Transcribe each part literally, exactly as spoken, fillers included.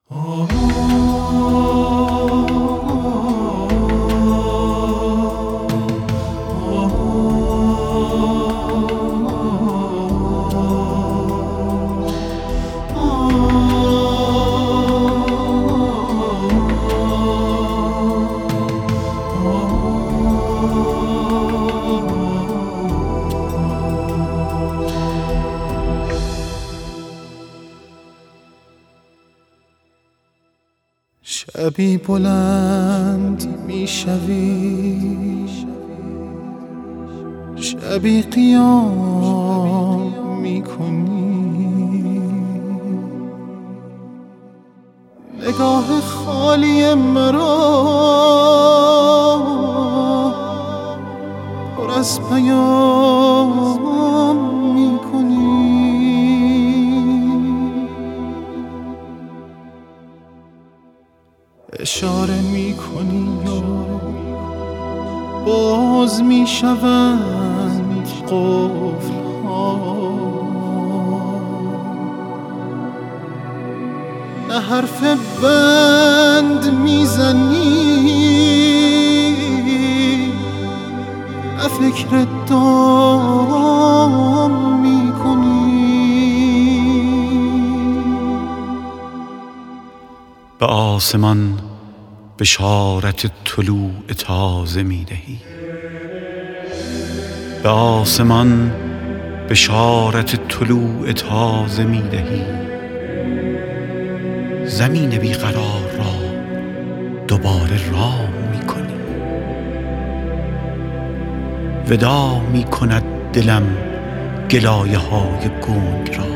شبی بلند می شوی، شبی قیام می کنی، نگاه خالی مرا پر از پیام می کنی. اشاره می کنی و باز می شوند قفل ها، نه حرف بند می زنی، نه فکر دام می کنی. به آسمان بشارت طلوع تازه می دهی، به آسمان بشارت طلوع تازه می دهی. زمین بیقرار را دوباره رام می کنی. ودا می کند دلم گلایه های گنگ را،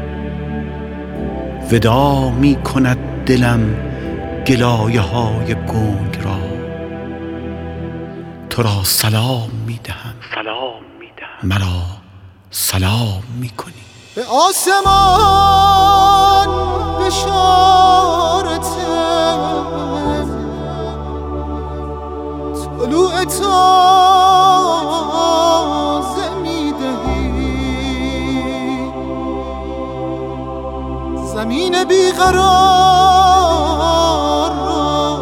ودا می کند دلم گلایه های گنگ را. تو را سلام می دهم، سلام می دهم، مرا سلام می کنی. به آسمان بشارت طلوع تازه می دهی، زمین بیقرار را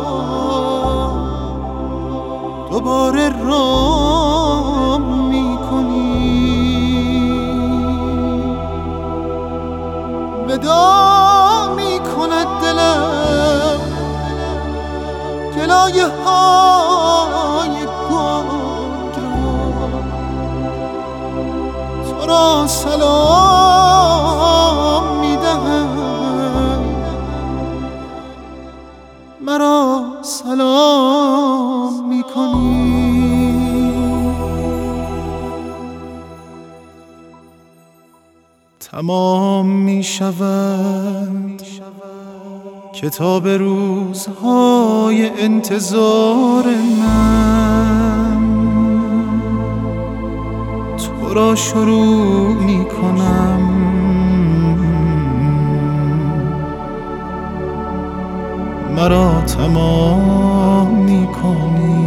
دوباره رام می کنی. ودا می کند دلم گلایه های گنگ را. تو را سلام می دهم، مرا سلام می کنی. تمام می شود کتاب روزهای انتظار من، تو را شروع می کنم، مرا تمام می کنی.